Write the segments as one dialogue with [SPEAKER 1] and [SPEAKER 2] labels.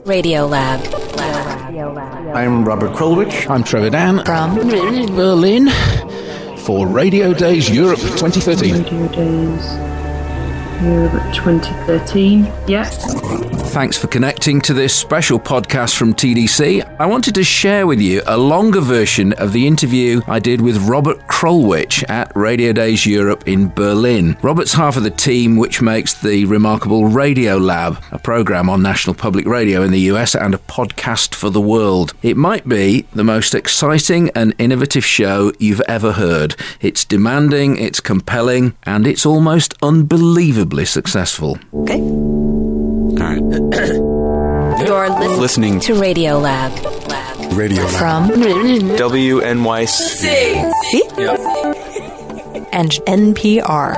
[SPEAKER 1] Radio Lab.
[SPEAKER 2] I'm Robert Krulwich.
[SPEAKER 3] I'm Trevor Dan.
[SPEAKER 1] From
[SPEAKER 3] Berlin for Radio Days Europe 2013.
[SPEAKER 4] Radio Days Europe 2013. Yeah.
[SPEAKER 3] Thanks for connecting to this special podcast from TDC. I wanted to share with you a longer version of the interview I did with Robert Krulwich at Radio Days Europe in Berlin. Robert's half of the team which makes the remarkable Radio Lab, a programme on National Public Radio in the US and a podcast for the world. It might be the most exciting and innovative show you've ever heard. It's demanding, it's compelling, and it's almost unbelievably successful.
[SPEAKER 1] Okay.
[SPEAKER 2] All right.
[SPEAKER 1] You're listening to Radio Lab.
[SPEAKER 2] Radio Lab.
[SPEAKER 1] From
[SPEAKER 5] WNYC.
[SPEAKER 1] See? And NPR.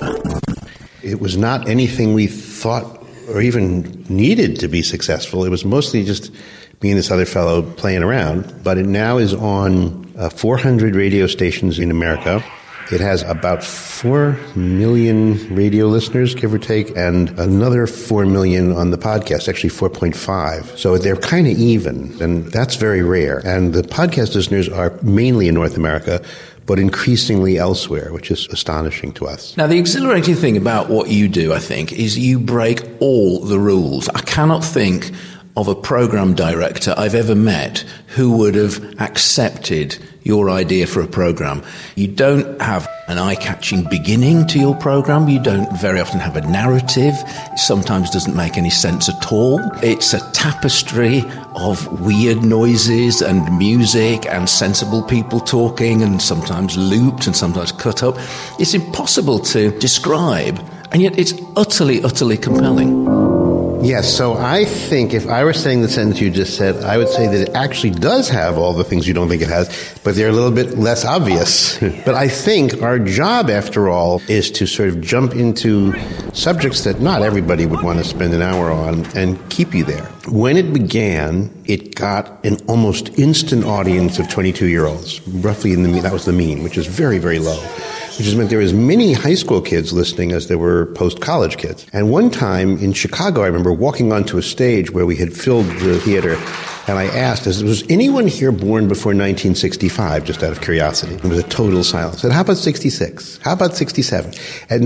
[SPEAKER 2] It was not anything we thought or even needed to be successful. It was mostly just me and this other fellow playing around. But it now is on 400 radio stations in America. It has about 4 million radio listeners, give or take, and another 4 million on the podcast, actually 4.5. So they're kind of even, and that's very rare. And the podcast listeners are mainly in North America, but increasingly elsewhere, which is astonishing to us.
[SPEAKER 3] Now, the exhilarating thing about what you do, I think, is you break all the rules. I cannot think of a program director I've ever met who would have accepted your idea for a program. You don't have an eye-catching beginning to your program. You don't very often have a narrative. It sometimes doesn't make any sense at all. It's a tapestry of weird noises and music and sensible people talking and sometimes looped and sometimes cut up. It's impossible to describe, and yet it's utterly, utterly compelling.
[SPEAKER 2] Yes, so I think if I were saying the sentence you just said, I would say that it actually does have all the things you don't think it has, but they're a little bit less obvious. But I think our job, after all, is to sort of jump into subjects that not everybody would want to spend an hour on and keep you there. When it began, it got an almost instant audience of 22-year-olds, roughly that was the mean, which is very, very low. Which has meant there were as many high school kids listening as there were post-college kids. And one time in Chicago, I remember walking onto a stage where we had filled the theater, and I asked, was anyone here born before 1965, just out of curiosity? There was a total silence. I said, how about 66? How about 67? At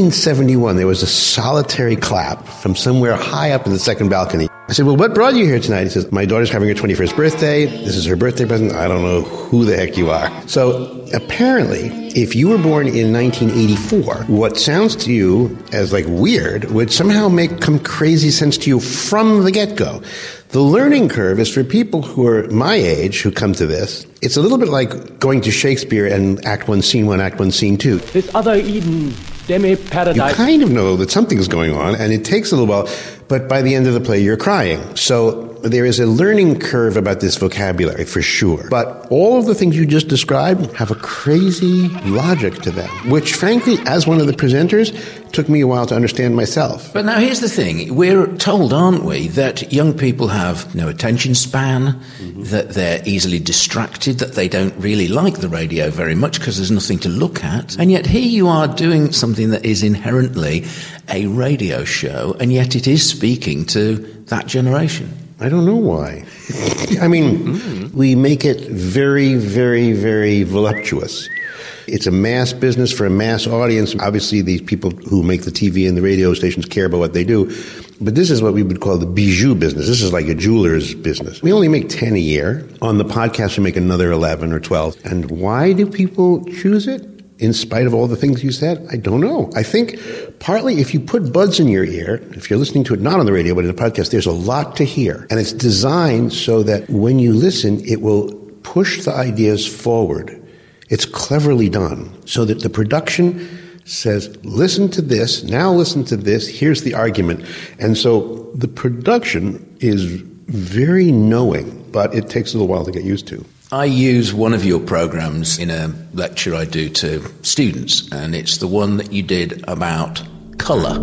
[SPEAKER 2] 1971, there was a solitary clap from somewhere high up in the second balcony. I said, well, what brought you here tonight? He says, my daughter's having her 21st birthday. This is her birthday present. I don't know who the heck you are. So apparently, if you were born in 1984, what sounds to you as like weird would somehow come crazy sense to you from the get-go. The learning curve is for people who are my age who come to this. It's a little bit like going to Shakespeare and Act 1, Scene 1, Act 1, Scene 2.
[SPEAKER 6] This other Eden, demi-paradise.
[SPEAKER 2] You kind of know that something's going on, and it takes a little while, but by the end of the play, you're crying. So there is a learning curve about this vocabulary, for sure. But all of the things you just described have a crazy logic to them, which, frankly, as one of the presenters, took me a while to understand myself.
[SPEAKER 3] But now here's the thing. We're told, aren't we, that young people have no attention span, that they're easily distracted, that they don't really like the radio very much because there's nothing to look at. And yet here you are doing something that is inherently a radio show, and yet it is speaking to that generation.
[SPEAKER 2] I don't know why. I mean, we make it very, very, very voluptuous. It's a mass business for a mass audience. Obviously, these people who make the TV and the radio stations care about what they do. But this is what we would call the bijou business. This is like a jeweler's business. We only make 10 a year. On the podcast, we make another 11 or 12. And why do people choose it? In spite of all the things you said? I don't know. I think partly if you put buds in your ear, if you're listening to it not on the radio but in a podcast, there's a lot to hear. And it's designed so that when you listen, it will push the ideas forward. It's cleverly done so that the production says, listen to this, now listen to this, here's the argument. And so the production is very knowing, but it takes a little while to get used to.
[SPEAKER 3] I use one of your programs in a lecture I do to students, and it's the one that you did about colour.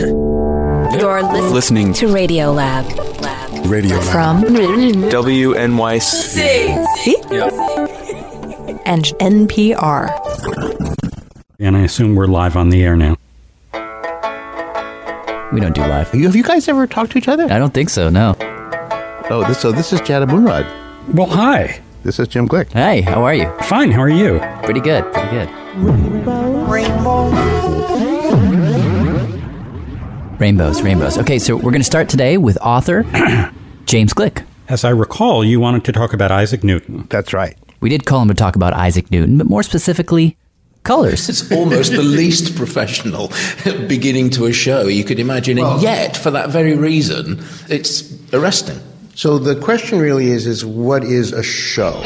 [SPEAKER 1] You're listening to Radio Lab.
[SPEAKER 2] Radio Lab.
[SPEAKER 1] From
[SPEAKER 5] WNYC.
[SPEAKER 1] See? And NPR.
[SPEAKER 7] And I assume we're live on the air now.
[SPEAKER 8] We don't do live.
[SPEAKER 2] Have you guys ever talked to each other?
[SPEAKER 8] I don't think so, no.
[SPEAKER 2] This is Jad Abumrad.
[SPEAKER 7] Well, hi.
[SPEAKER 2] This is Jim Glick.
[SPEAKER 8] Hey, how are you?
[SPEAKER 7] Fine, how are you?
[SPEAKER 8] Pretty good. Rainbows. Okay, so we're going to start today with author James Glick.
[SPEAKER 7] As I recall, you wanted to talk about Isaac Newton.
[SPEAKER 2] That's right.
[SPEAKER 8] We did call him to talk about Isaac Newton, but more specifically, colors.
[SPEAKER 3] It's almost the least professional beginning to a show you could imagine, and yet, for that very reason, it's arresting.
[SPEAKER 2] So the question really is what is a show?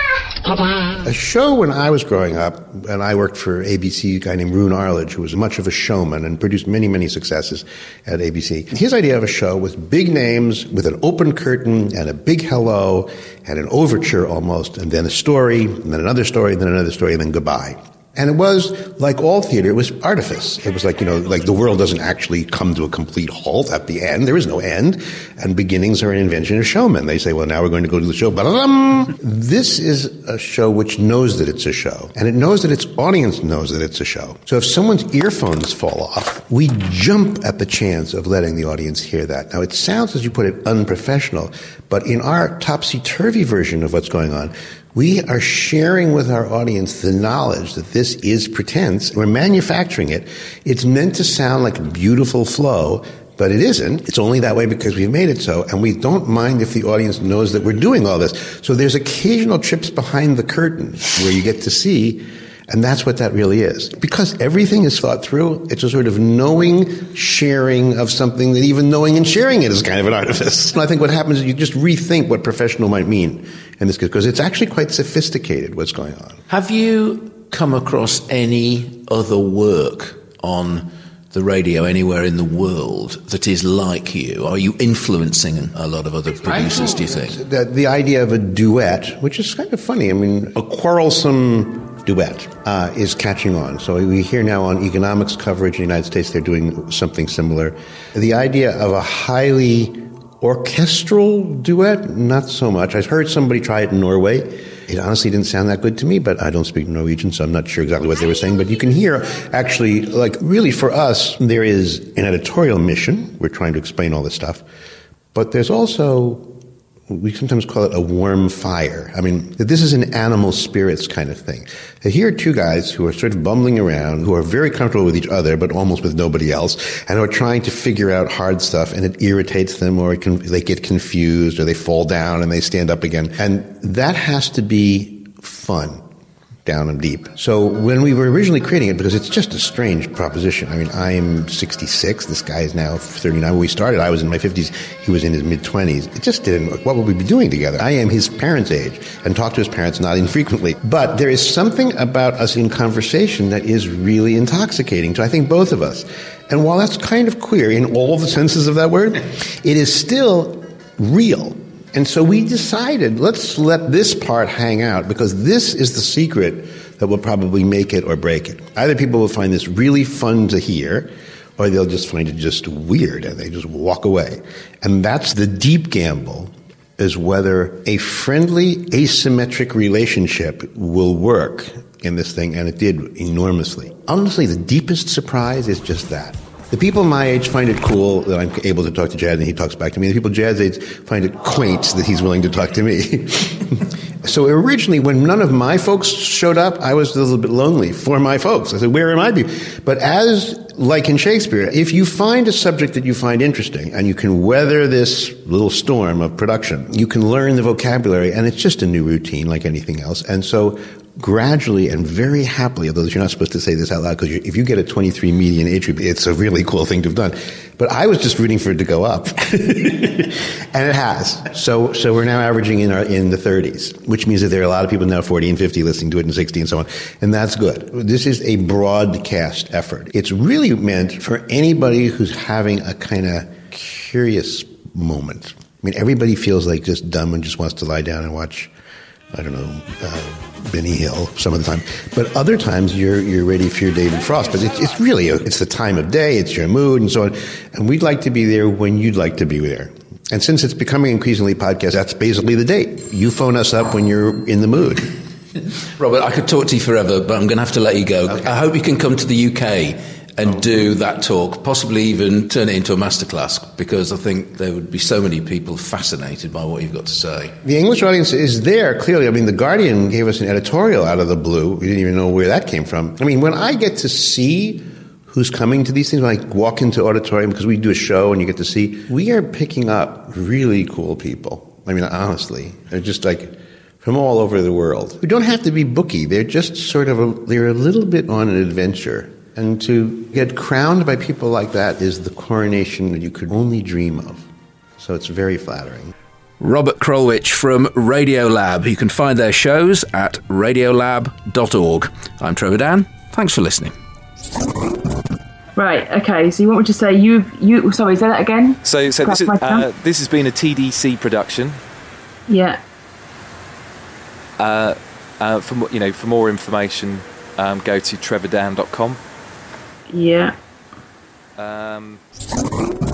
[SPEAKER 2] A show, when I was growing up, and I worked for ABC, a guy named Roone Arledge, who was much of a showman and produced many, many successes at ABC. His idea of a show was big names with an open curtain and a big hello and an overture almost, and then a story, and then another story, and then another story, and then goodbye. And it was, like all theater, it was artifice. It was like, like the world doesn't actually come to a complete halt at the end. There is no end. And beginnings are an invention of showmen. They say, well, now we're going to go to the show. Ba-da-dum! This is a show which knows that it's a show. And it knows that its audience knows that it's a show. So if someone's earphones fall off, we jump at the chance of letting the audience hear that. Now, it sounds, as you put it, unprofessional. But in our topsy-turvy version of what's going on, we are sharing with our audience the knowledge that this is pretense. We're manufacturing it. It's meant to sound like a beautiful flow, but it isn't. It's only that way because we've made it so, and we don't mind if the audience knows that we're doing all this. So there's occasional trips behind the curtain where you get to see, and that's what that really is. Because everything is thought through, it's a sort of knowing, sharing of something that even knowing and sharing it is kind of an artifice. And I think what happens is you just rethink what professional might mean in this case, because it's actually quite sophisticated what's going on.
[SPEAKER 3] Have you come across any other work on the radio anywhere in the world that is like you? Are you influencing a lot of other producers, do you think?
[SPEAKER 2] The idea of a duet, which is kind of funny. I mean, a quarrelsome duet is catching on. So we hear now on economics coverage in the United States, they're doing something similar. The idea of a highly orchestral duet, not so much. I've heard somebody try it in Norway. It honestly didn't sound that good to me, but I don't speak Norwegian, so I'm not sure exactly what they were saying. But you can hear, actually, like, really for us, there is an editorial mission. We're trying to explain all this stuff. But there's also, we sometimes call it a warm fire. I mean, this is an animal spirits kind of thing. Here are two guys who are sort of bumbling around, who are very comfortable with each other, but almost with nobody else, and who are trying to figure out hard stuff, and it irritates them, or they get confused, or they fall down and they stand up again. And that has to be fun. Down and deep. So when we were originally creating it, because it's just a strange proposition. I mean, I am 66. This guy is now 39. When we started, I was in my 50s. He was in his mid-20s. It just didn't work. What would we be doing together? I am his parents' age and talk to his parents not infrequently. But there is something about us in conversation that is really intoxicating to, I think, both of us. And while that's kind of queer in all the senses of that word, it is still real. And so we decided, let's let this part hang out, because this is the secret that will probably make it or break it. Either people will find this really fun to hear, or they'll just find it just weird, and they just walk away. And that's the deep gamble, is whether a friendly, asymmetric relationship will work in this thing, and it did enormously. Honestly, the deepest surprise is just that. The people my age find it cool that I'm able to talk to Jad and he talks back to me. The people Jad's age find it quaint that he's willing to talk to me. So originally, when none of my folks showed up, I was a little bit lonely for my folks. I said, where am I? But as, like in Shakespeare, if you find a subject that you find interesting and you can weather this little storm of production, you can learn the vocabulary, and it's just a new routine like anything else. And so gradually and very happily, although you're not supposed to say this out loud, because if you get a 23 median age group, it's a really cool thing to have done. But I was just rooting for it to go up. And it has. So we're now averaging in the 30s, which means that there are a lot of people now 40 and 50 listening to it and 60 and so on. And that's good. This is a broadcast effort. It's really meant for anybody who's having a kind of curious moment. I mean, everybody feels like just dumb and just wants to lie down and watch, I don't know, Benny Hill some of the time. But other times you're ready for your David Frost. But it's really, it's the time of day, it's your mood and so on. And we'd like to be there when you'd like to be there. And since it's becoming increasingly podcast, that's basically the date. You phone us up when you're in the mood.
[SPEAKER 3] Robert, I could talk to you forever, but I'm going to have to let you go. Okay. I hope you can come to the UK and do that talk, possibly even turn it into a masterclass, because I think there would be so many people fascinated by what you've got to say.
[SPEAKER 2] The English audience is there, clearly. I mean, The Guardian gave us an editorial out of the blue. We didn't even know where that came from. I mean, when I get to see who's coming to these things, when I walk into auditorium, because we do a show and you get to see, we are picking up really cool people. I mean, honestly. They're just like from all over the world, who don't have to be booky. They're just sort of they're a little bit on an adventure. And to get crowned by people like that is the coronation that you could only dream of. So it's very flattering.
[SPEAKER 3] Robert Krulwich from Radiolab. You can find their shows at radiolab.org. I'm Trevor Dan. Thanks for listening.
[SPEAKER 4] Right, okay, so you want me to say sorry, say that again?
[SPEAKER 5] So this has been a TDC production.
[SPEAKER 4] Yeah.
[SPEAKER 5] For more information, go to trevordan.com.
[SPEAKER 4] Yeah.